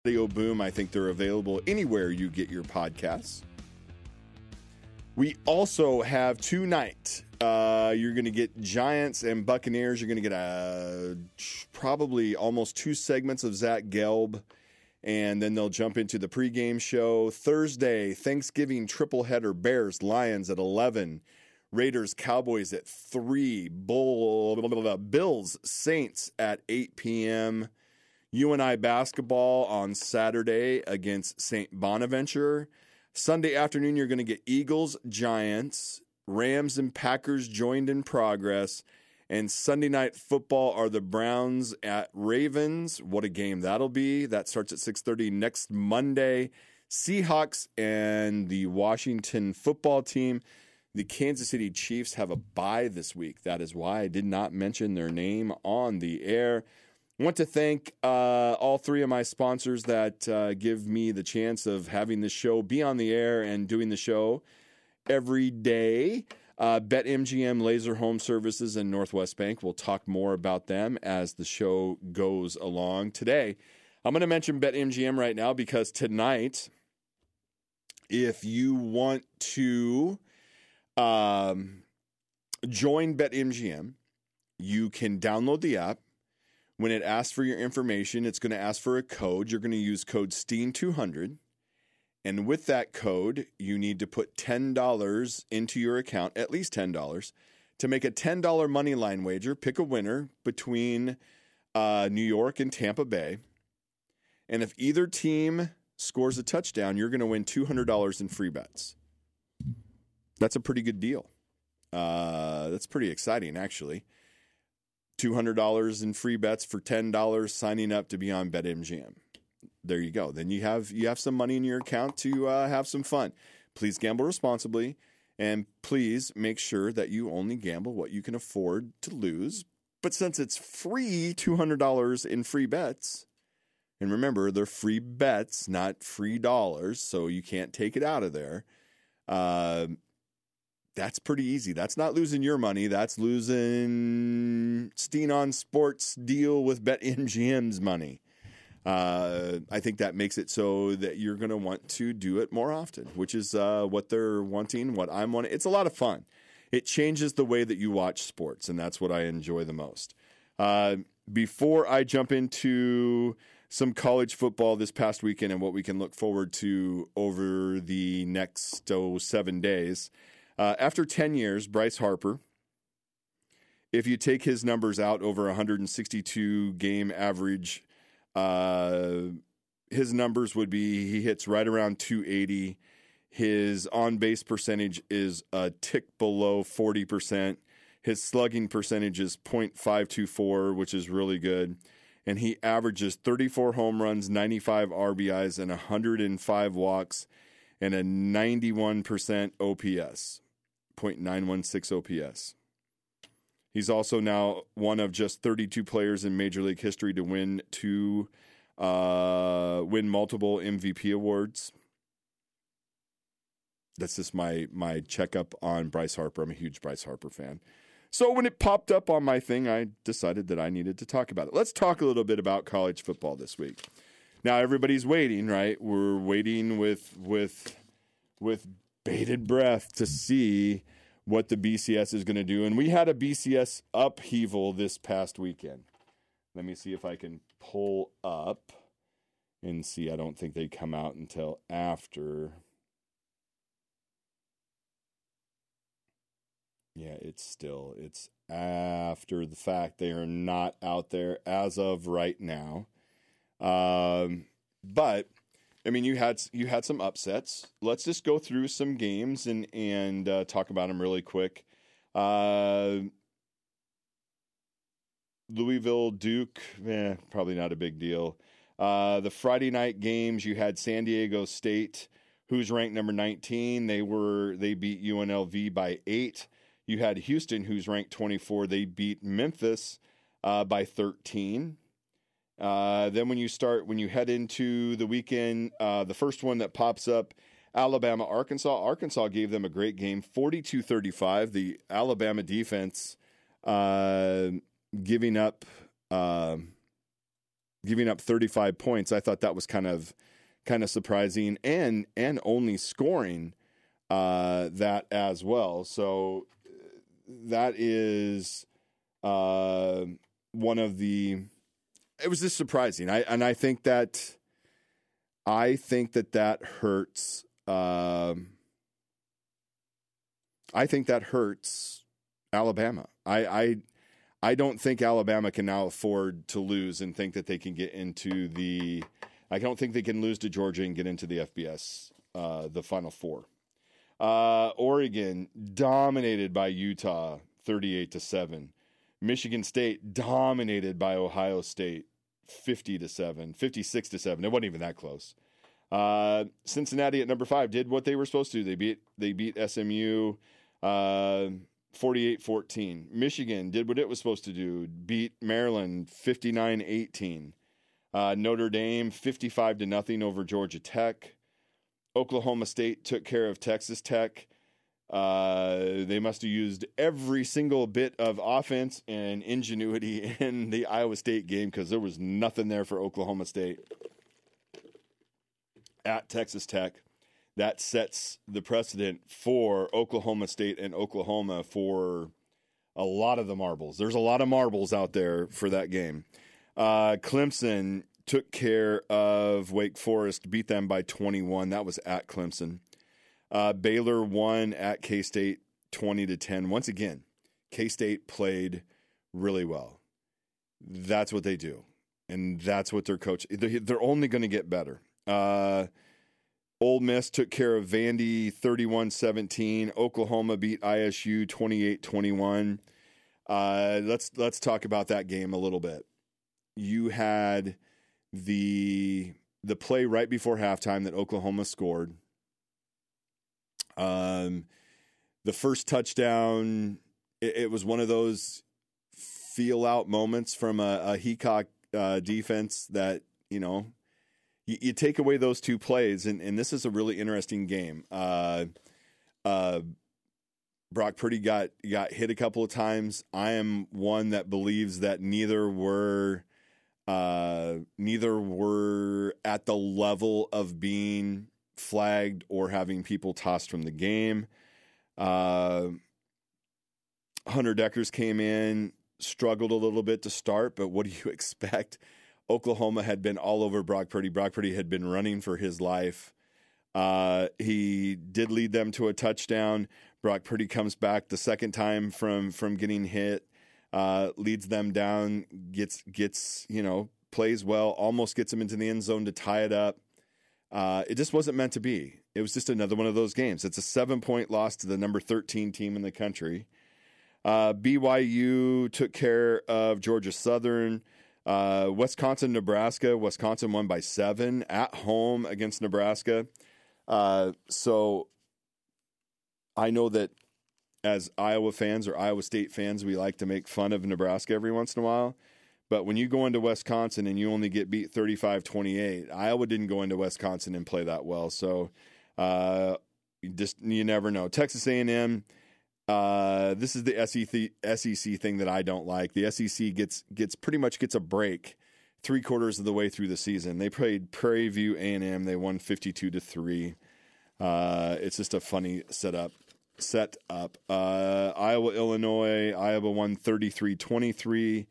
Audio Boom. I think they're available anywhere you get your podcasts. We also have tonight, you're going to get Giants and Buccaneers. You're going to get probably almost 2 segments of Zach Gelb, and then they'll jump into the pregame show. Thursday, Thanksgiving triple header, Bears, Lions at 11, Raiders, Cowboys at 3, Bills, Saints at 8 p.m., UNI basketball on Saturday against St. Bonaventure. Sunday afternoon, you're going to get Eagles, Giants, Rams, and Packers joined in progress. And Sunday night football are the Browns at Ravens. What a game that'll be. That starts at 6:30 next Monday. Seahawks and the Washington football team. The Kansas City Chiefs have a bye this week. That is why I did not mention their name on the air. I want to thank all 3 of my sponsors that give me the chance of having this show be on the air and doing the show every day. BetMGM, Laser Home Services, and Northwest Bank. We'll talk more about them as the show goes along. Today, I'm going to mention BetMGM right now because tonight, if you want to join BetMGM, you can download the app. When it asks for your information, it's going to ask for a code. You're going to use code STEAM200. And with that code, you need to put $10 into your account, at least $10, to make a $10 money line wager. Pick a winner between New York and Tampa Bay. And if either team scores a touchdown, you're going to win $200 in free bets. That's a pretty good deal. That's pretty exciting, actually. $200 in free bets for $10 signing up to be on BetMGM. There you go. Then you have some money in your account to have some fun. Please gamble responsibly, and please make sure that you only gamble what you can afford to lose. But since it's free $200 in free bets, and remember, they're free bets, not free dollars, so you can't take it out of there. That's pretty easy. That's not losing your money. That's losing Steen on Sports deal with BetMGM's money. I think that makes it so that you're going to want to do it more often, which is what they're wanting, what I'm wanting. It's a lot of fun. It changes the way that you watch sports, and that's what I enjoy the most. Before I jump into some college football this past weekend and what we can look forward to over the next 7 days, after 10 years, Bryce Harper, if you take his numbers out over 162 game average, his numbers would be he hits right around 280. His on-base percentage is a tick below 40%. His slugging percentage is .524, which is really good. And he averages 34 home runs, 95 RBIs, and 105 walks, and a 91% OPS, .916 OPS. He's also now one of just 32 players in Major League history to win multiple MVP awards. That's just my checkup on Bryce Harper. I'm a huge Bryce Harper fan. So when it popped up on my thing, I decided that I needed to talk about it. Let's talk a little bit about college football this week. Now everybody's waiting, right? We're waiting with bated breath to see what the BCS is going to do. And we had a BCS upheaval this past weekend. Let me see if I can pull up and see. I don't think they come out until after. Yeah, it's after the fact. They are not out there as of right now. But I mean, you had some upsets. Let's just go through some games and talk about them really quick. Louisville, Duke, probably not a big deal. The Friday night games, you had San Diego State, who's ranked number 19. They beat UNLV by 8. You had Houston, who's ranked 24. They beat Memphis by 13. Then when you head into the weekend, the first one that pops up, Alabama, Arkansas. Arkansas gave them a great game, 42-35. The Alabama defense giving up giving up 35 points. I thought that was kind of surprising, and only scoring that as well. So that is one of the. It was just surprising. I think that hurts. I think that hurts Alabama. I don't think Alabama can now afford to lose and think that they can get into the. I don't think they can lose to Georgia and get into the FBS, the Final Four. Oregon dominated by Utah, 38-7. Michigan State dominated by Ohio State, 50-7, 56-7. It wasn't even that close. Cincinnati at number 5 did what they were supposed to. They beat SMU 48-14. Michigan did what it was supposed to do. Beat Maryland 59-18. Notre Dame 55-0 over Georgia Tech. Oklahoma State took care of Texas Tech. They must have used every single bit of offense and ingenuity in the Iowa State game because there was nothing there for Oklahoma State. At Texas Tech, that sets the precedent for Oklahoma State and Oklahoma for a lot of the marbles. There's a lot of marbles out there for that game. Clemson took care of Wake Forest, beat them by 21. That was at Clemson. Baylor won at K-State 20-10. Once again, K-State played really well. That's what they do, and that's what their coach. They're only going to get better. Ole Miss took care of Vandy 31-17. Oklahoma beat ISU 28-21. Let's talk about that game a little bit. You had the play right before halftime that Oklahoma scored. The first touchdown, it was one of those feel out moments from a Heacock defense that, you take away those two plays, and this is a really interesting game. Brock Purdy got hit a couple of times. I am one that believes that neither were at the level of being flagged or having people tossed from the game. Hunter Deckers came in, struggled a little bit to start, but what do you expect? Oklahoma had been all over Brock Purdy. Brock Purdy had been running for his life. He did lead them to a touchdown. Brock Purdy comes back the second time from getting hit, leads them down, gets plays well, almost gets him into the end zone to tie it up. It just wasn't meant to be. It was just another one of those games. It's a 7-point loss to the number 13 team in the country. BYU took care of Georgia Southern. Wisconsin, Nebraska. Wisconsin won by 7 at home against Nebraska. So I know that as Iowa fans or Iowa State fans, we like to make fun of Nebraska every once in a while. But when you go into Wisconsin and you only get beat 35-28, Iowa didn't go into Wisconsin and play that well. So you never know. Texas A&M. This is the SEC thing that I don't like. The SEC gets pretty much gets a break 3/4 of the way through the season. They played Prairie View A&M. They won 52-3. It's just a funny setup. Iowa, Illinois. Iowa won 33-23.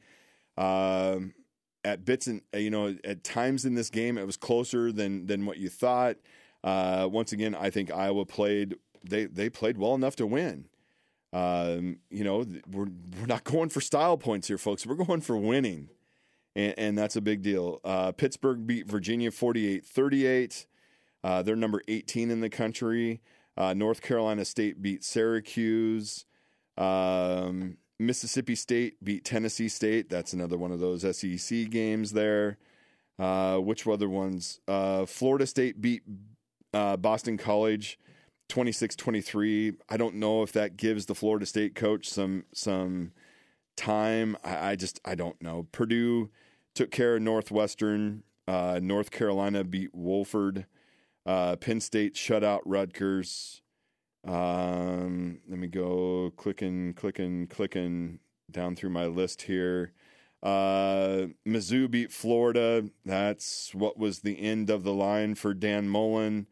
At bits and at times in this game, it was closer than what you thought. Once again, I think Iowa played. They played well enough to win. We're not going for style points here, folks. We're going for winning, and that's a big deal. Pittsburgh beat Virginia 48-38. They're number 18 in the country. North Carolina State beat Syracuse. Mississippi State beat Tennessee State. That's another one of those SEC games there. Which other ones? Florida State beat Boston College 26-23. I don't know if that gives the Florida State coach some time. I don't know. Purdue took care of Northwestern. North Carolina beat Wofford. Penn State shut out Rutgers. Let me go clicking down through my list here. Mizzou beat Florida. That's what was the end of the line for Dan Mullen.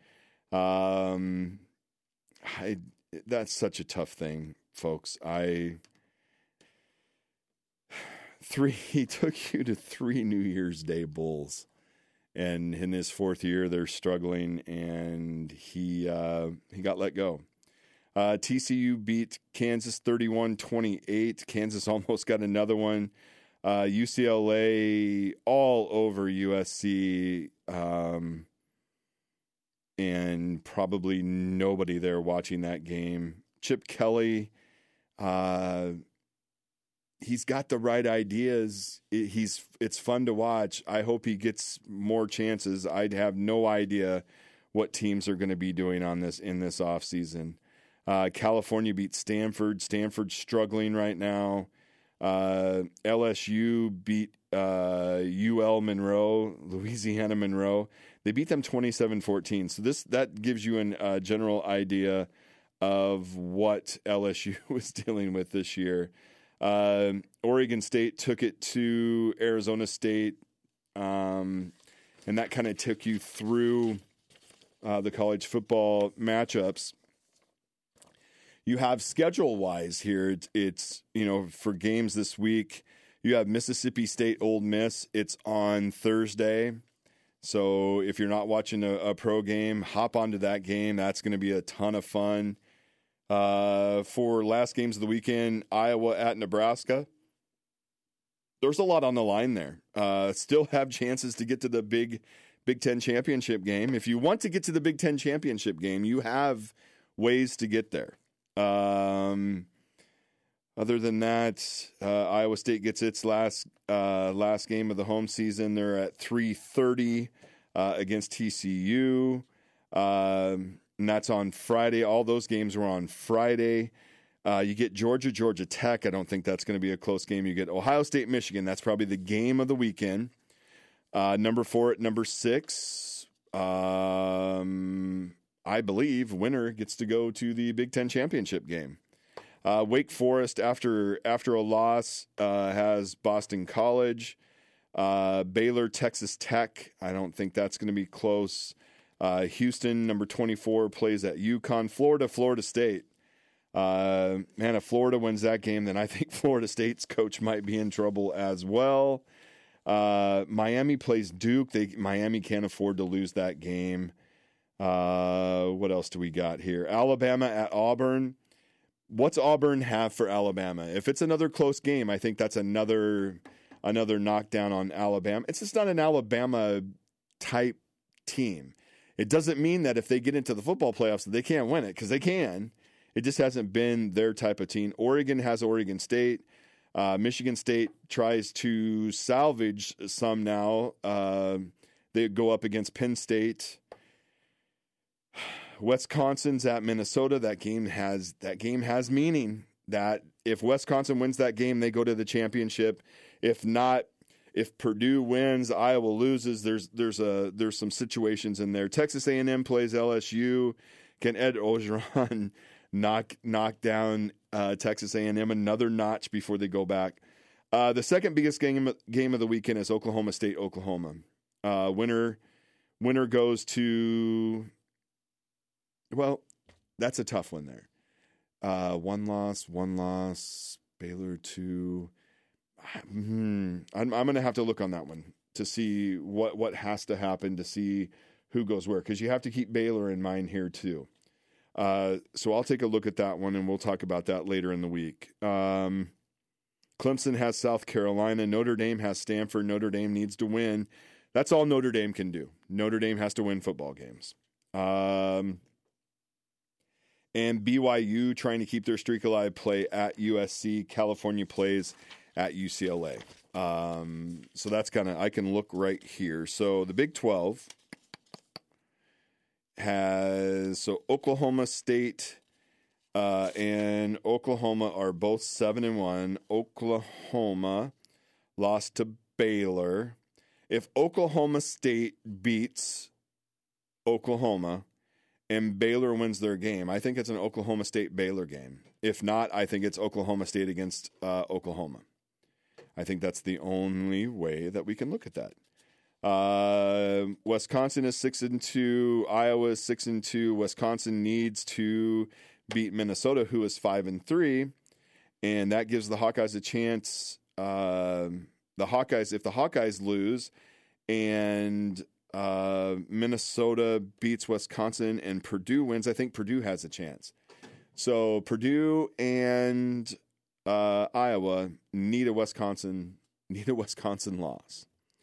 That's such a tough thing, folks. He took you to 3 New Year's Day bowls, and in his 4th year, they're struggling, and he got let go. TCU beat Kansas 31-28. Kansas almost got another one. UCLA all over USC, and probably nobody there watching that game. Chip Kelly, he's got the right ideas. It's fun to watch. I hope he gets more chances. I'd have no idea what teams are going to be doing in this offseason. California beat Stanford. Stanford's struggling right now. LSU beat UL Monroe, Louisiana Monroe. They beat them 27-14. So that gives you a general idea of what LSU was dealing with this year. Oregon State took it to Arizona State, and that kind of took you through the college football matchups. You have schedule-wise here, it's for games this week, you have Mississippi State Ole Miss. It's on Thursday. So if you're not watching a pro game, hop onto that game. That's going to be a ton of fun. For last games of the weekend, Iowa at Nebraska. There's a lot on the line there. Still have chances to get to the Big Ten championship game. If you want to get to the Big Ten championship game, you have ways to get there. Other than that, Iowa State gets its last game of the home season. They're at 3:30 against TCU, and that's on Friday. All those games were on Friday. You get Georgia Tech. I don't think that's going to be a close game. You get Ohio State, Michigan. That's probably the game of the weekend. Number 4 at number 6. I believe winner gets to go to the Big Ten championship game. Wake Forest, after a loss, has Boston College. Baylor, Texas Tech. I don't think that's going to be close. Houston, number 24, plays at UConn. Florida State. If Florida wins that game, then I think Florida State's coach might be in trouble as well. Miami plays Duke. Miami can't afford to lose that game. What else do we got here? Alabama at Auburn. What's Auburn have for Alabama? If it's another close game, I think that's another knockdown on Alabama. It's just not an Alabama type team. It doesn't mean that if they get into the football playoffs that they can't win it, because they can. It just hasn't been their type of team. Oregon has Oregon State. Michigan State tries to salvage some now. They go up against Penn State. Wisconsin's at Minnesota. That game has meaning. That if Wisconsin wins that game, they go to the championship. If not, if Purdue wins, Iowa loses. There's some situations in there. Texas A&M plays LSU. Can Ed Orgeron knock down Texas A&M another notch before they go back? The second biggest game of the weekend is Oklahoma State, Oklahoma. Winner goes to. Well, that's a tough one there. One loss. Baylor 2. I'm going to have to look on that one to see what has to happen to see who goes where, because you have to keep Baylor in mind here too. So I'll take a look at that one, and we'll talk about that later in the week. Clemson has South Carolina. Notre Dame has Stanford. Notre Dame needs to win. That's all Notre Dame can do. Notre Dame has to win football games. And BYU, trying to keep their streak alive, play at USC. California plays at UCLA. So that's I can look right here. So the Big 12 has, Oklahoma State and Oklahoma are both 7-1. Oklahoma lost to Baylor. If Oklahoma State beats Oklahoma and Baylor wins their game, I think it's an Oklahoma State-Baylor game. If not, I think it's Oklahoma State against Oklahoma. I think that's the only way that we can look at that. Wisconsin is 6-2. Iowa is 6-2. Wisconsin needs to beat Minnesota, who is 5-3, and that gives the Hawkeyes a chance. If the Hawkeyes lose, and Minnesota beats Wisconsin, and Purdue wins, I think Purdue has a chance. So Purdue and Iowa need a Wisconsin loss.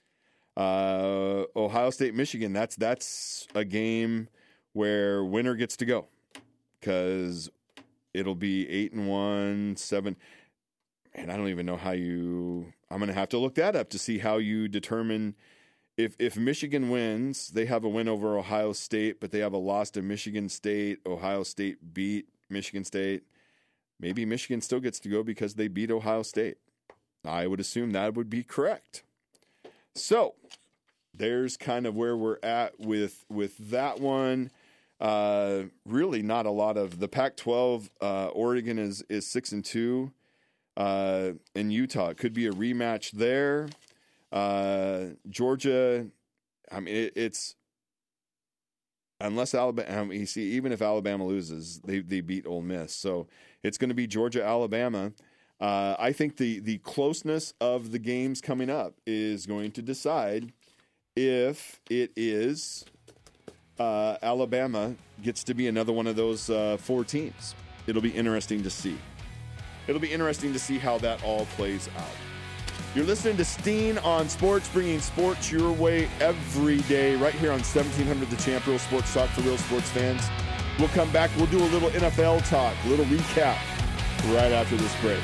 Ohio State, Michigan, that's a game where winner gets to go, because it'll be 8-1, 7. And I don't even know how I'm going to have to look that up to see how you determine if Michigan wins, they have a win over Ohio State, but they have a loss to Michigan State. Ohio State beat Michigan State. Maybe Michigan still gets to go because they beat Ohio State. I would assume that would be correct. So there's kind of where we're at with that one. Really not a lot of the Pac-12. Oregon is 6-2. In Utah, it could be a rematch there. Georgia, I mean, it's unless Alabama. You see, even if Alabama loses, they beat Ole Miss, so it's going to be Georgia, Alabama. I think the closeness of the games coming up is going to decide if it is Alabama gets to be another one of those 4 teams. It'll be interesting to see. It'll be interesting to see how that all plays out. You're listening to Steen on Sports, bringing sports your way every day, right here on 1700 The Champ, Real Sports Talk for real sports fans. We'll come back. We'll do a little NFL talk, a little recap right after this break.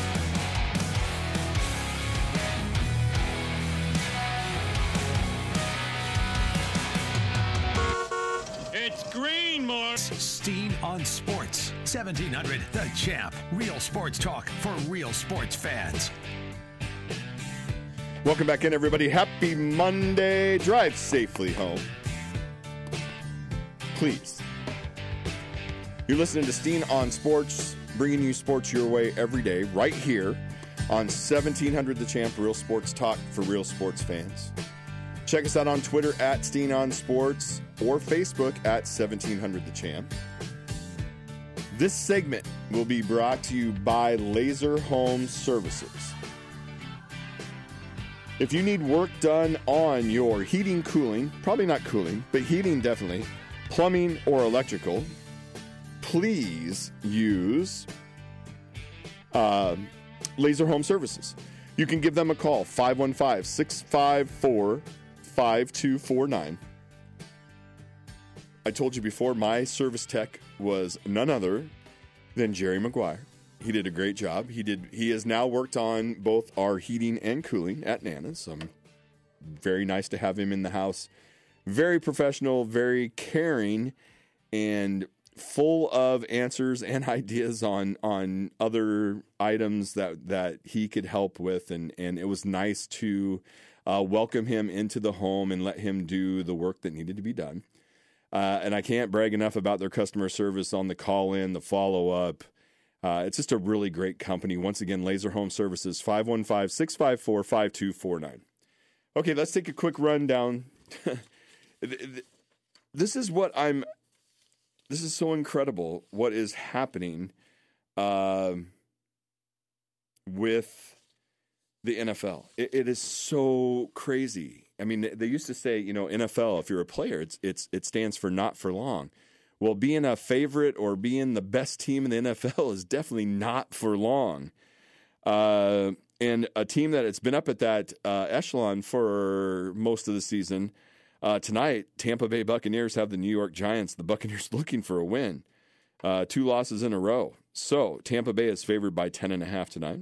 It's green, Mark. Steen on Sports. 1700 The Champ. Real sports talk for real sports fans. Welcome back in, everybody. Happy Monday. Drive safely home, please. You're listening to Steen on Sports, bringing you sports your way every day, right here on 1700 The Champ, Real Sports Talk for real sports fans. Check us out on Twitter at Steen on Sports or Facebook at 1700 The Champ. This segment will be brought to you by Laser Home Services. If you need work done on your heating, cooling, probably not cooling, but heating definitely, plumbing or electrical, please use Laser Home Services. You can give them a call, 515-654-5249. I told you before, my service tech was none other than Jerry McGuire. He did a great job. He has now worked on both our heating and cooling at Nana's. So very nice to have him in the house. Very professional, very caring, and full of answers and ideas on other items that he could help with. And it was nice to welcome him into the home and let him do the work that needed to be done. And I can't brag enough about their customer service on the call-in, the follow-up. It's just a really great company. Once again, Laser Home Services, 515-654-5249. Okay, let's take a quick rundown. This is so incredible what is happening with the NFL. It is so crazy. I mean, they used to say, NFL, if you're a player, it stands for not for long. Well, being a favorite or being the best team in the NFL is definitely not for long. And a team that has been up at that echelon for most of the season, tonight, Tampa Bay Buccaneers have the New York Giants. The Buccaneers looking for a win. 2 losses in a row. So Tampa Bay is favored by 10.5 tonight.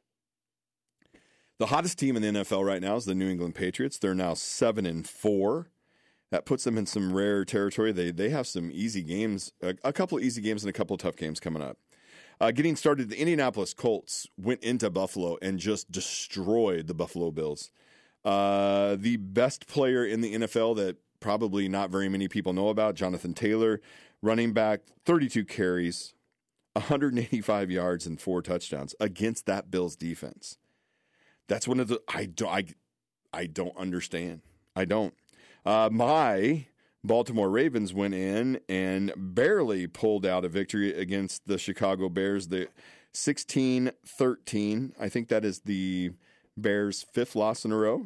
The hottest team in the NFL right now is the New England Patriots. They're now 7-4. That puts them in some rare territory. They have some easy games, a couple of easy games and a couple of tough games coming up. Getting started, the Indianapolis Colts went into Buffalo and just destroyed the Buffalo Bills. The best player in the NFL that probably not very many people know about, Jonathan Taylor, running back, 32 carries, 185 yards, and 4 touchdowns against that Bills defense. That's one of the I don't understand. I don't. My Baltimore Ravens went in and barely pulled out a victory against the Chicago Bears. The 16-13. I think that is the Bears' 5th loss in a row.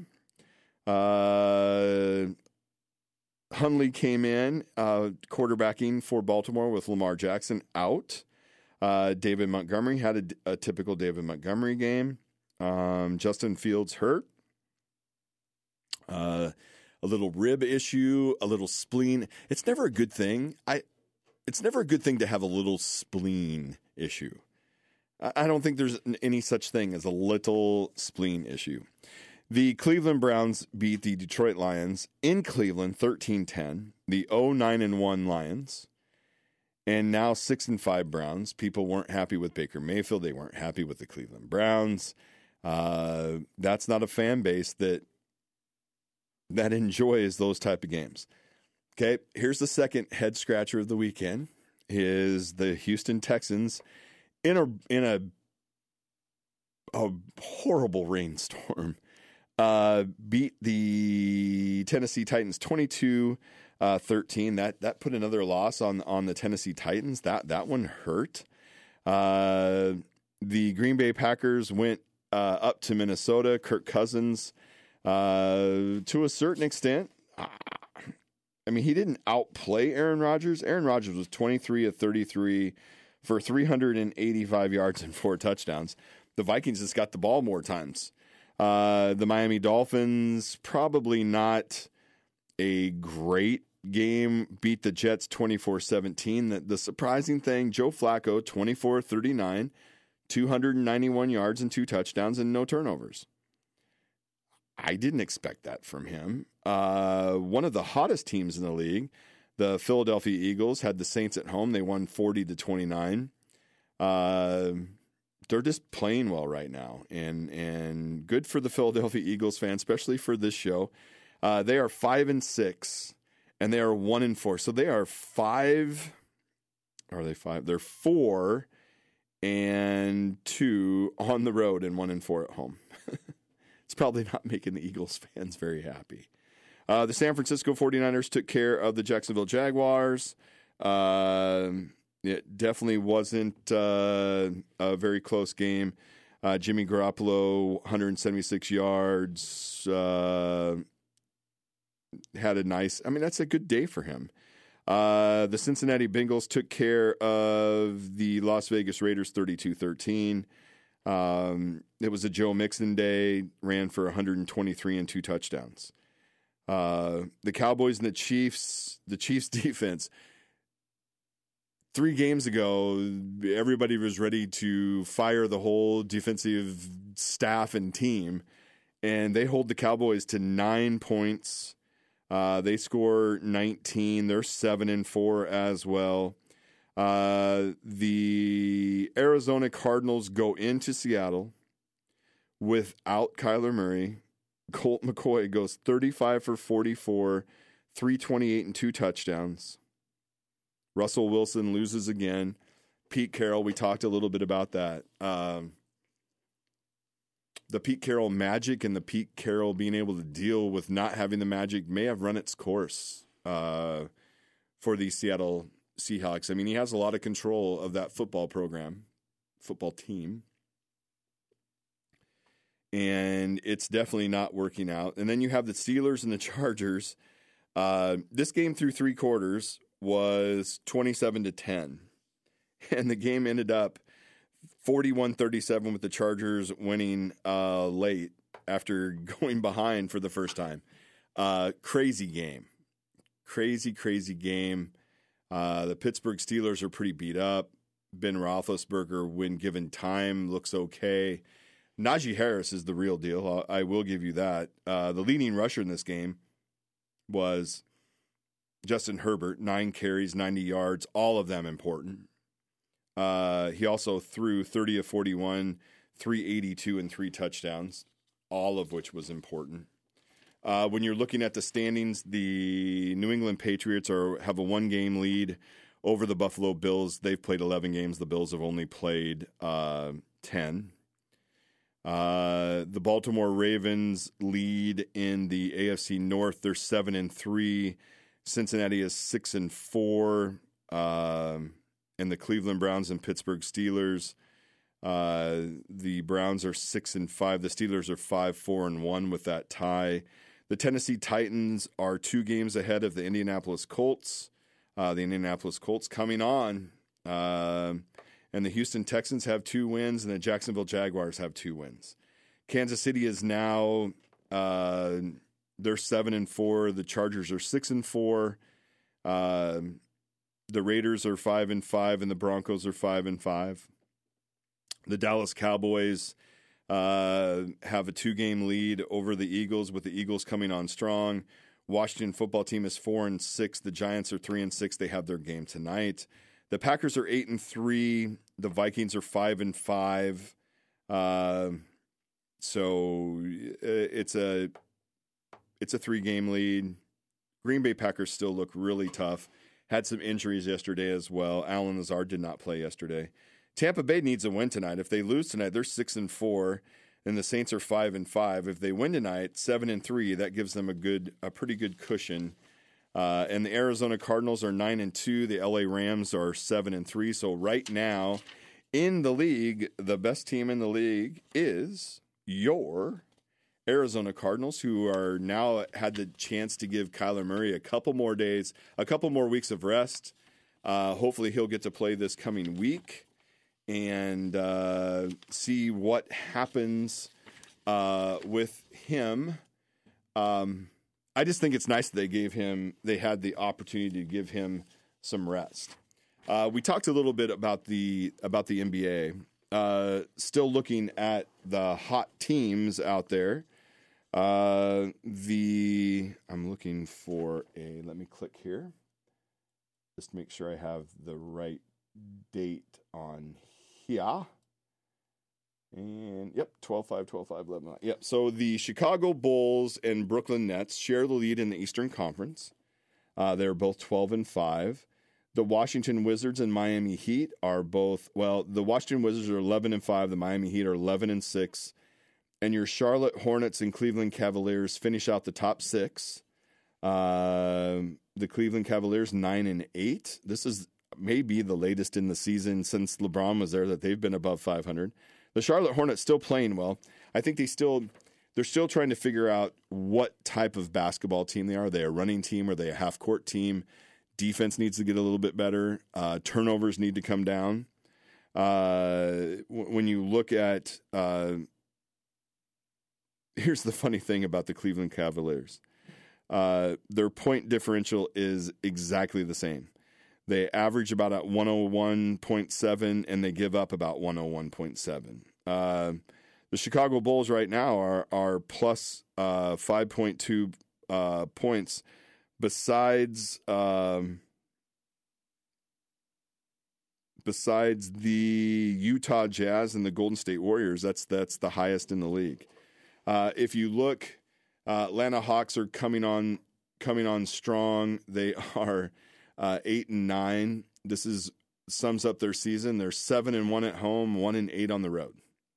Hundley came in quarterbacking for Baltimore with Lamar Jackson out. David Montgomery had a typical David Montgomery game. Justin Fields hurt. A little rib issue, a little spleen. It's never a good thing. It's never a good thing to have a little spleen issue. I don't think there's any such thing as a little spleen issue. The Cleveland Browns beat the Detroit Lions in Cleveland 13-10. The 0-9-1 Lions. And now 6-5 Browns. People weren't happy with Baker Mayfield. They weren't happy with the Cleveland Browns. That's not a fan base that enjoys those type of games. Okay, here's the second head scratcher of the weekend. Is the Houston Texans in a horrible rainstorm beat the Tennessee Titans 22-13. That put another loss on the Tennessee Titans. That one hurt. The Green Bay Packers went up to Minnesota. Kirk Cousins, to a certain extent, I mean, he didn't outplay Aaron Rodgers. Aaron Rodgers was 23 of 33 for 385 yards and 4 touchdowns. The Vikings just got the ball more times. The Miami Dolphins, probably not a great game, beat the Jets 24-17. The surprising thing, Joe Flacco, 24-39, 291 yards and 2 touchdowns and no turnovers. I didn't expect that from him. One of the hottest teams in the league, the Philadelphia Eagles, had the Saints at home. They won 40-29. They're just playing well right now, and good for the Philadelphia Eagles fans, especially for this show. They are 5-6, and they are 1-4. So they are 5. Are they 5? They're 4-2 on the road and 1-4 at home. It's probably not making the Eagles fans very happy. The San Francisco 49ers took care of the Jacksonville Jaguars. It definitely wasn't a very close game. Jimmy Garoppolo, 176 yards, had a nice, that's a good day for him. The Cincinnati Bengals took care of the Las Vegas Raiders 32-13. It was a Joe Mixon day, ran for 123 and 2 touchdowns. The Cowboys and the Chiefs defense. 3 games ago, everybody was ready to fire the whole defensive staff and team, and they hold the Cowboys to 9 points. They score 19. They're 7-4 as well. The Arizona Cardinals go into Seattle without Kyler Murray. Colt McCoy goes 35 for 44, 328 and 2 touchdowns. Russell Wilson loses again. Pete Carroll, we talked a little bit about that. The Pete Carroll magic and the Pete Carroll being able to deal with not having the magic may have run its course for the Seattle Seahawks. He has a lot of control of that football team. And it's definitely not working out. And then you have the Steelers and the Chargers. This game through 3 quarters was 27-10. And the game ended up 41-37 with the Chargers winning late after going behind for the first time. Crazy game. Crazy game. The Pittsburgh Steelers are pretty beat up. Ben Roethlisberger, when given time, looks okay. Najee Harris is the real deal. I will give you that. The leading rusher in this game was Justin Herbert, 9 carries, 90 yards, all of them important. He also threw 30 of 41, 382, and 3 touchdowns, all of which was important. When you're looking at the standings, the New England Patriots have a 1-game lead over the Buffalo Bills. They've played 11 games. The Bills have only played 10. The Baltimore Ravens lead in the AFC North. They're 7-3. Cincinnati is 6-4. And the Cleveland Browns and Pittsburgh Steelers. The Browns are 6-5. The Steelers are 5-4-1 with that tie. The Tennessee Titans are 2 games ahead of the Indianapolis Colts. The Indianapolis Colts coming on. And the Houston Texans have 2 wins, and the Jacksonville Jaguars have 2 wins. Kansas City is now they're 7-4. The Chargers are 6-4. The Raiders are 5-5, and the Broncos are 5-5. The Dallas Cowboys have a 2-game lead over the Eagles, with the Eagles coming on strong. Washington football team is 4-6. The Giants are 3-6. They have their game tonight. The Packers are 8-3. The Vikings are 5-5. So it's a 3-game lead. Green Bay Packers still look really tough. Had some injuries yesterday as well. Allen Lazard did not play yesterday. Tampa Bay needs a win tonight. If they lose tonight, they're 6-4, and the Saints are 5-5. If they win tonight, 7-3, that gives them a pretty good cushion. And the Arizona Cardinals are 9-2. The LA Rams are 7-3. So right now in the league, the best team in the league is your Arizona Cardinals, who are now had the chance to give Kyler Murray a couple more weeks of rest. Hopefully he'll get to play this coming week and see what happens with him. I just think it's nice that they had the opportunity to give him some rest. We talked a little bit about the NBA. Still looking at the hot teams out there. I'm looking for let me click here. Just make sure I have the right date on here. And yep, 12-5, 12-5, 11. Yep. So the Chicago Bulls and Brooklyn Nets share the lead in the Eastern Conference. They're both 12-5. The Washington Wizards and Miami Heat are both, the Washington Wizards are 11-5. The Miami Heat are 11-6. And your Charlotte Hornets and Cleveland Cavaliers finish out the top 6. The Cleveland Cavaliers 9-8. This is maybe the latest in the season since LeBron was there that they've been above 500. The Charlotte Hornets still playing well. I think they're still trying to figure out what type of basketball team they are. Are they a running team? Are they a half-court team? Defense needs to get a little bit better. Turnovers need to come down. When you look at here's the funny thing about the Cleveland Cavaliers. Their point differential is exactly the same. They average about at 101.7, and they give up about 101.7. The Chicago Bulls right now are plus 5.2 points. Besides the Utah Jazz and the Golden State Warriors, that's the highest in the league. If you look, Atlanta Hawks are coming on strong. They are 8-9. This sums up their season. They're 7-1 at home, 1-8 on the road.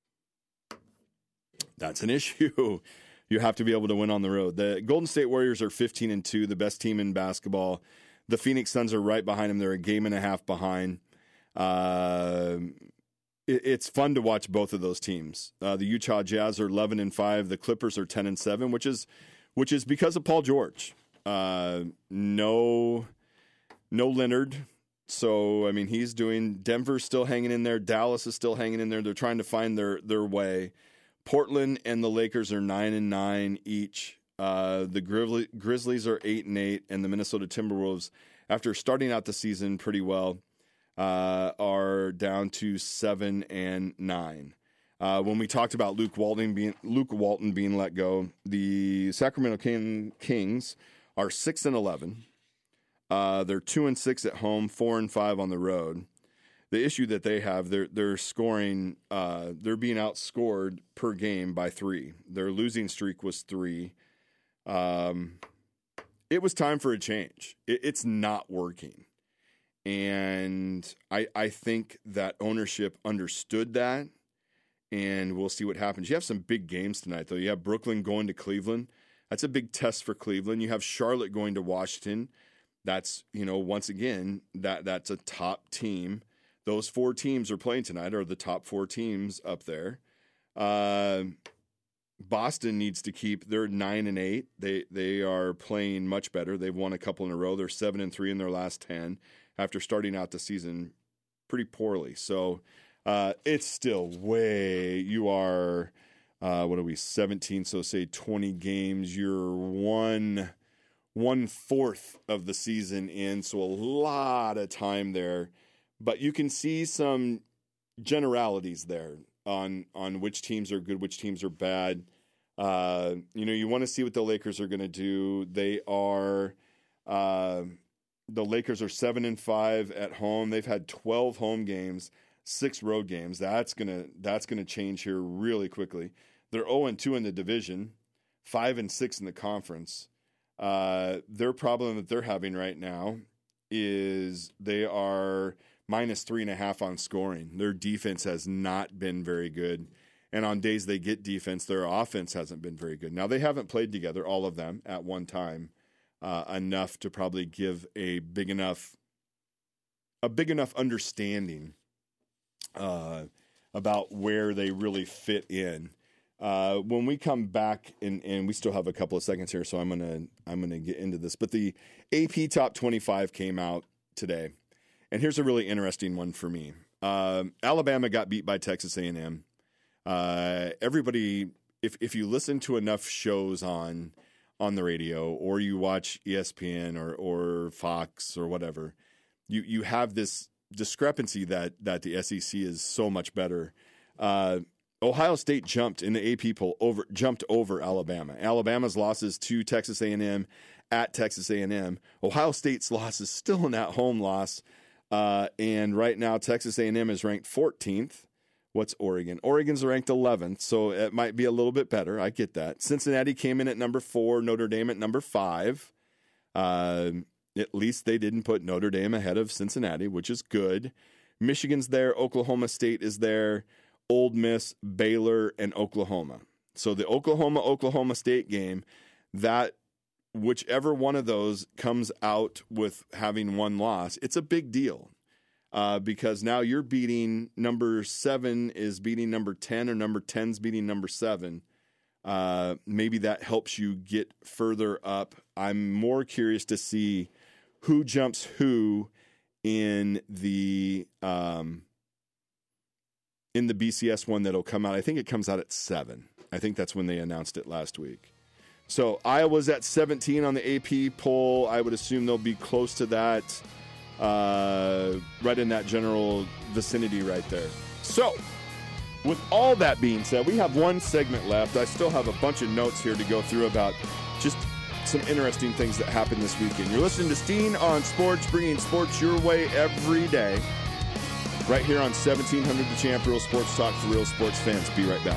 That's an issue. You have to be able to win on the road. The Golden State Warriors are 15-2, the best team in basketball. The Phoenix Suns are right behind them. They're a game and a half behind. It's fun to watch both of those teams. The Utah Jazz are 11-5. The Clippers are 10-7, which is because of Paul George. No Leonard. So, I mean, Denver's still hanging in there. Dallas is still hanging in there. They're trying to find their way. Portland and the Lakers are 9-9 each. The Grizzlies are 8-8, and the Minnesota Timberwolves, after starting out the season pretty well, are down to 7-9. When we talked about Luke Walton being let go, the Sacramento Kings are 6-11. They're 2-6 at home, 4-5 on the road. The issue that they have, they're scoring, they're being outscored per game by 3. Their losing streak was 3. It was time for a change. It's not working. And I think that ownership understood that and we'll see what happens. You have some big games tonight, though. You have Brooklyn going to Cleveland. That's a big test for Cleveland. You have Charlotte going to Washington. That's, once again, that's a top team. Those 4 teams are playing tonight are the top 4 teams up there. Boston needs to keep. They're 9-8. They are playing much better. They've won a couple in a row. They're 7-3 in their last 10 after starting out the season pretty poorly. So it's still way. You are what are we 17? So say 20 games. You're 1/4 of the season in. So a lot of time there, but you can see some generalities there on which teams are good, which teams are bad. You want to see what the Lakers are going to do. They are the Lakers are 7-5 at home. They've had 12 home games, 6 road games. That's gonna change here really quickly. They're 0-2 in the division, 5-6 in the conference. Their problem that they're having right now is they are -3.5 on scoring. Their defense has not been very good. And on days they get defense, their offense hasn't been very good. Now, they haven't played together, all of them, at one time, enough to probably give a big enough understanding about where they really fit in. When we come back, and we still have a couple of seconds here, so I'm gonna get into this. But the AP Top 25 came out today. And here's a really interesting one for me. Alabama got beat by Texas A&M. Everybody, if you listen to enough shows on the radio, or you watch ESPN or Fox or whatever, you have this discrepancy that the SEC is so much better. Ohio State jumped in the AP poll jumped over Alabama. Alabama's losses to Texas A&M at Texas A&M. Ohio State's loss is still an at-home loss. And right now, Texas A&M is ranked 14th. What's Oregon? Oregon's ranked 11th, so it might be a little bit better. I get that. Cincinnati came in at number 4, Notre Dame at number 5. At least they didn't put Notre Dame ahead of Cincinnati, which is good. Michigan's there. Oklahoma State is there. Ole Miss, Baylor, and Oklahoma. So the Oklahoma State game, that whichever one of those comes out with having one loss, it's a big deal because now you're beating number 7 is beating number 10, or number 10's beating number 7. Maybe that helps you get further up. I'm more curious to see who jumps who in the BCS one that'll come out. I think it comes out at 7. I think that's when they announced it last week. So Iowa's at 17 on the AP poll. I would assume they'll be close to that, right in that general vicinity right there. So with all that being said, we have one segment left. I still have a bunch of notes here to go through about just some interesting things that happened this weekend. You're listening to Steen on Sports, bringing sports your way every day, right here on 1700 The Champ, Real Sports Talk for real sports fans. Be right back.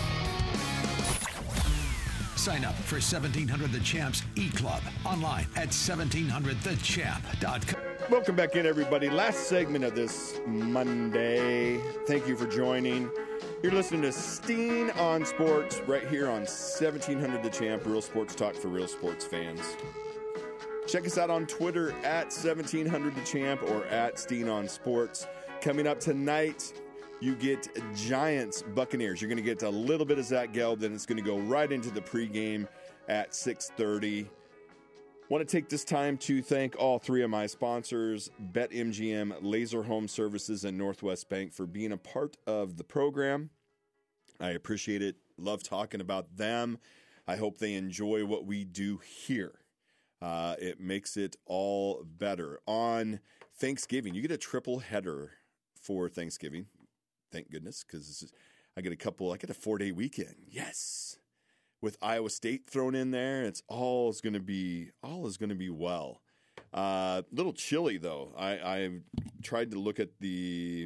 Sign up for 1700 The Champ's e-club online at 1700thechamp.com. Welcome back in, everybody. Last segment of this Monday. Thank you for joining. You're listening to Steen on Sports right here on 1700 The Champ, Real Sports Talk for real sports fans. Check us out on Twitter at 1700 The Champ or at Steen on Sports. Coming up tonight, you get Giants Buccaneers. You're going to get a little bit of Zach Gelb, then it's going to go right into the pregame at 6:30. Want to take this time to thank all 3 of my sponsors, BetMGM, Laser Home Services, and Northwest Bank, for being a part of the program. I appreciate it. Love talking about them. I hope they enjoy what we do here. It makes it all better. On Thanksgiving, you get a triple header for Thanksgiving. Thank goodness, because I get a 4-day weekend. Yes. With Iowa State thrown in there, all is going to be well. Little chilly though. I've tried to look at the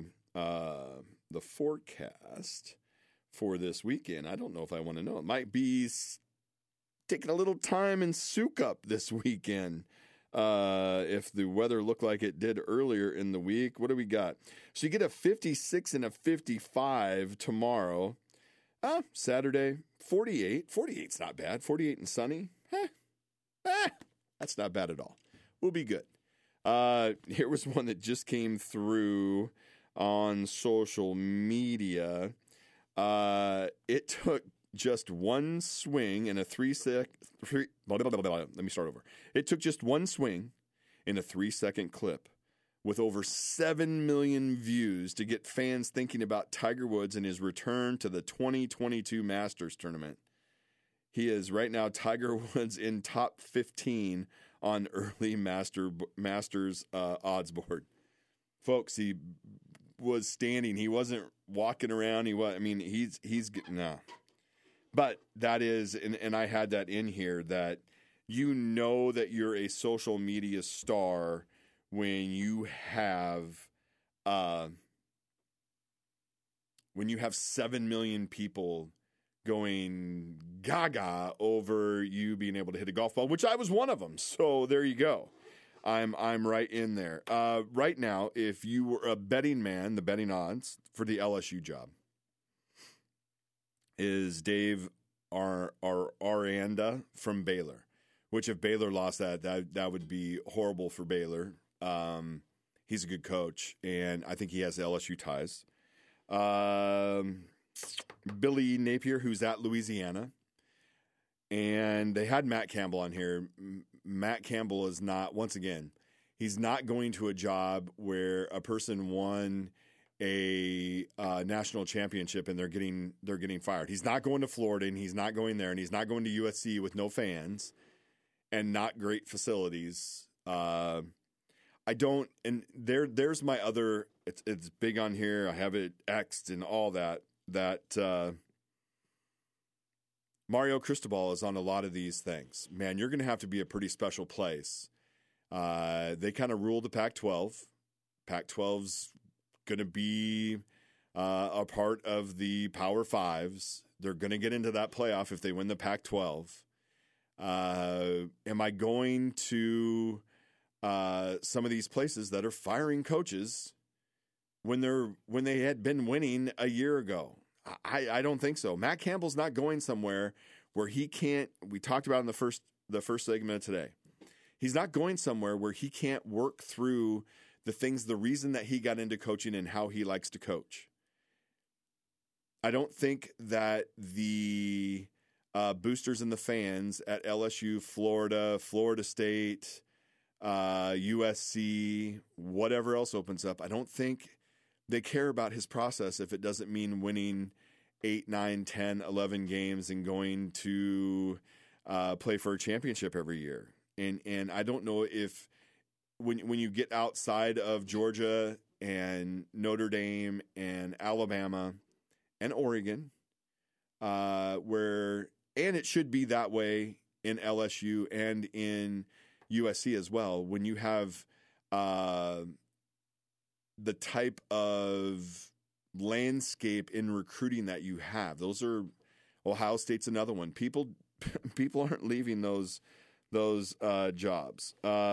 forecast for this weekend. I don't know if I want to know. It might be taking a little time in Sukup this weekend. If the weather looked like it did earlier in the week. What do we got? So you get a 56 and a 55 tomorrow. Saturday, 48. 48's not bad. 48 and sunny. That's not bad at all. We'll be good. Here was one that just came through on social media. It took just one swing in a let me start over. It took just one swing in a 3-second clip with over 7 million views to get fans thinking about Tiger Woods and his return to the 2022 Masters tournament. He is right now Tiger Woods in top 15 on early Masters odds board. Folks, he was standing. He wasn't walking around. He's no. But that is, and I had that in here, that you know that you're a social media star when you have 7 million people going gaga over you being able to hit a golf ball, which I was one of them. So there you go. I'm right in there. Right now, if you were a betting man, the betting odds for the LSU job is Dave Aranda from Baylor, which if Baylor lost that would be horrible for Baylor. He's a good coach, and I think he has LSU ties. Billy Napier, who's at Louisiana. And they had Matt Campbell on here. Matt Campbell is not, once again, he's not going to a job where a person won a national championship and they're getting fired. He's not going to Florida, and he's not going there, and he's not going to USC with no fans and not great facilities. There's my other, it's big on here. I have it X'd and all that Mario Cristobal is on a lot of these things. Man, you're going to have to be a pretty special place. They kind of rule the Pac-12. Pac-12's going to be a part of the Power Fives. They're going to get into that playoff if they win the Pac-12. Am I going to some of these places that are firing coaches when they had been winning a year ago? I don't think so. Matt Campbell's not going somewhere where he can't. We talked about in the first segment of today. He's not going somewhere where he can't work through the reason that he got into coaching and how he likes to coach. I don't think that the boosters and the fans at LSU, Florida State, USC, whatever else opens up, I don't think they care about his process if it doesn't mean winning 8, 9, 10, 11 games and going to play for a championship every year. And I don't know if when you get outside of Georgia and Notre Dame and Alabama and Oregon, and it should be that way in LSU and in USC as well, when you have the type of landscape in recruiting that you have. Those are, Ohio State's another one. People aren't leaving those jobs.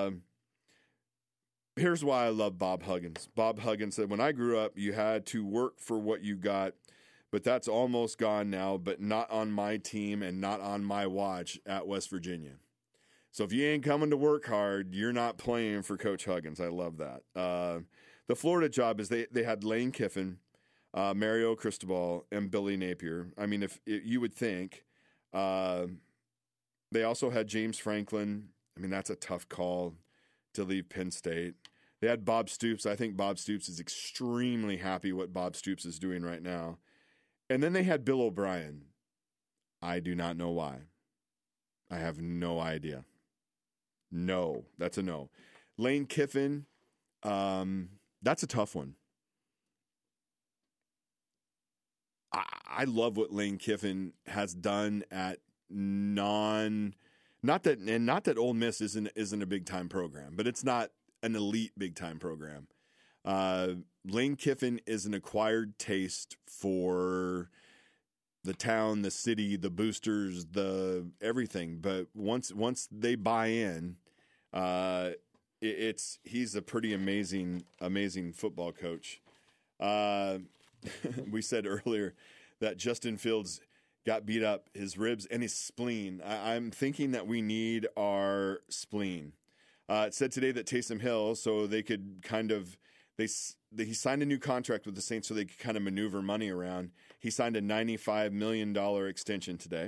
Here's why I love Bob Huggins. Bob Huggins said, when I grew up, you had to work for what you got, but that's almost gone now, but not on my team and not on my watch at West Virginia. So if you ain't coming to work hard, you're not playing for Coach Huggins. I love that. The Florida job is they had Lane Kiffin, Mario Cristobal, and Billy Napier. I mean, if you would think. They also had James Franklin. I mean, that's a tough call to leave Penn State. They had Bob Stoops. I think Bob Stoops is extremely happy what Bob Stoops is doing right now. And then they had Bill O'Brien. I do not know why. I have no idea. No, that's a no. Lane Kiffin, that's a tough one. I love what Lane Kiffin has done at not that Ole Miss isn't a big time program, but it's not an elite big time program. Lane Kiffin is an acquired taste for the town, the city, the boosters, the everything. But once they buy in, he's a pretty amazing football coach. We said earlier that Justin Fields got beat up, his ribs and his spleen. I'm thinking that we need our spleen. It said today that Taysom Hill, so they could kind of he signed a new contract with the Saints so they could kind of maneuver money around. He signed a $95 million extension today.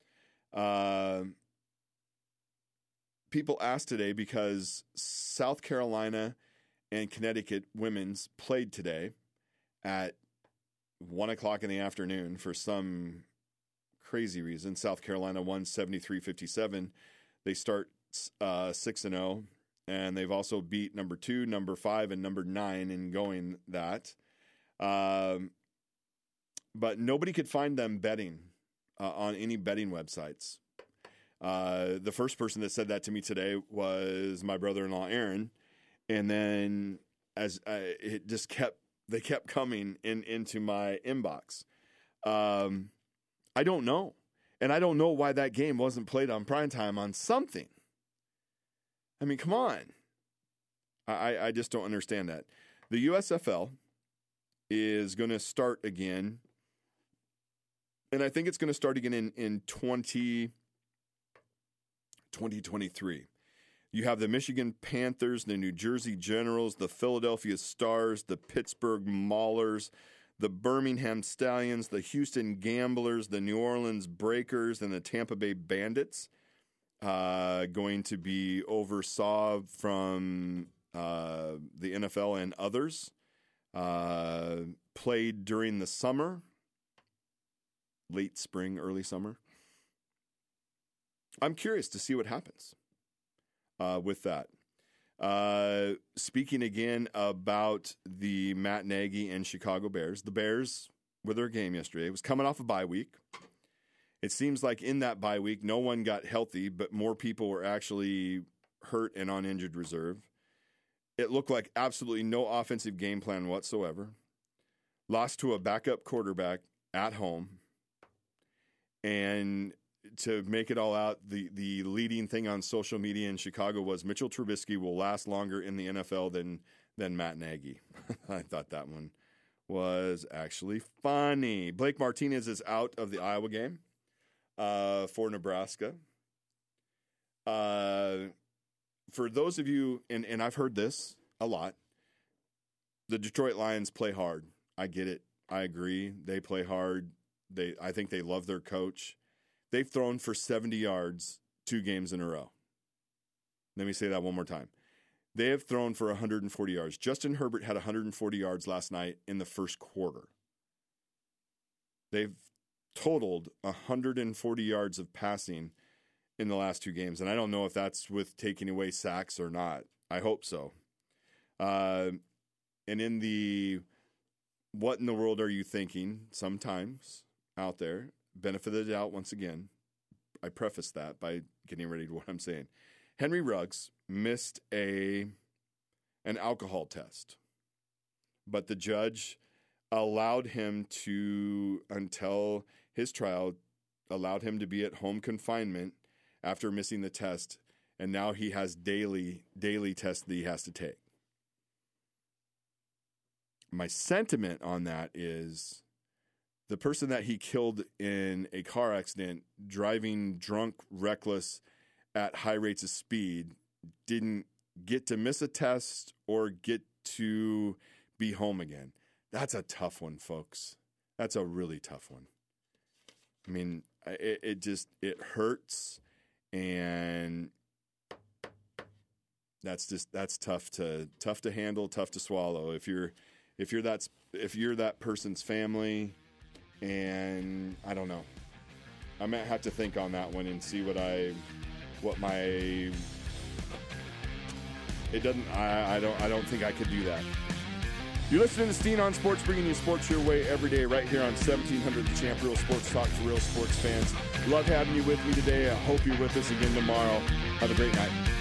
People asked today because South Carolina and Connecticut women's played today at 1 o'clock in the afternoon for some crazy reason. South Carolina won 73-57. They start 6-0, and they've also beat number 2, number 5, and number 9 in going that. But nobody could find them betting on any betting websites. The first person that said that to me today was my brother-in-law, Aaron. And then they kept coming into my inbox. I don't know. And I don't know why that game wasn't played on primetime on something. I mean, come on. I just don't understand that. The USFL is going to start again. And I think it's going to start again in 2023. You have the Michigan Panthers, the New Jersey Generals, the Philadelphia Stars, the Pittsburgh Maulers, the Birmingham Stallions, the Houston Gamblers, the New Orleans Breakers, and the Tampa Bay Bandits. Going to be oversaw from the NFL and others. Played during the summer, late spring, early summer. I'm curious to see what happens with that. Speaking again about the Matt Nagy and Chicago Bears, the Bears, with their game yesterday, was coming off a bye week. It seems like in that bye week, no one got healthy, but more people were actually hurt and on injured reserve. It looked like absolutely no offensive game plan whatsoever. Lost to a backup quarterback at home. And to make it all out, the leading thing on social media in Chicago was Mitchell Trubisky will last longer in the NFL than Matt Nagy. I thought that one was actually funny. Blake Martinez is out of the Iowa game for Nebraska. For those of you, and I've heard this a lot, the Detroit Lions play hard. I get it. I agree. They play hard. I think they love their coach. They've thrown for 70 yards 2 games in a row. Let me say that one more time. They have thrown for 140 yards. Justin Herbert had 140 yards last night in the first quarter. They've totaled 140 yards of passing in the last 2 games. And I don't know if that's with taking away sacks or not. I hope so. And in the what in the world are you thinking sometimes out there, benefit of the doubt once again, I preface that by getting ready to what I'm saying. Henry Ruggs missed an alcohol test, but the judge allowed him to, until his trial, allowed him to be at home confinement after missing the test, and now he has daily tests that he has to take. My sentiment on that is the person that he killed in a car accident, driving drunk, reckless, at high rates of speed, didn't get to miss a test or get to be home again. That's a tough one, folks. That's a really tough one. I mean, it hurts, and that's tough to handle, tough to swallow. If you're that person's family, and I don't know, I might have to think on that one and see I don't think I could do that. You're listening to Steen on Sports, bringing you sports your way every day right here on 1700 The Champ, Real Sports Talk for real sports fans. Love having you with me today. I hope you're with us again tomorrow. Have a great night.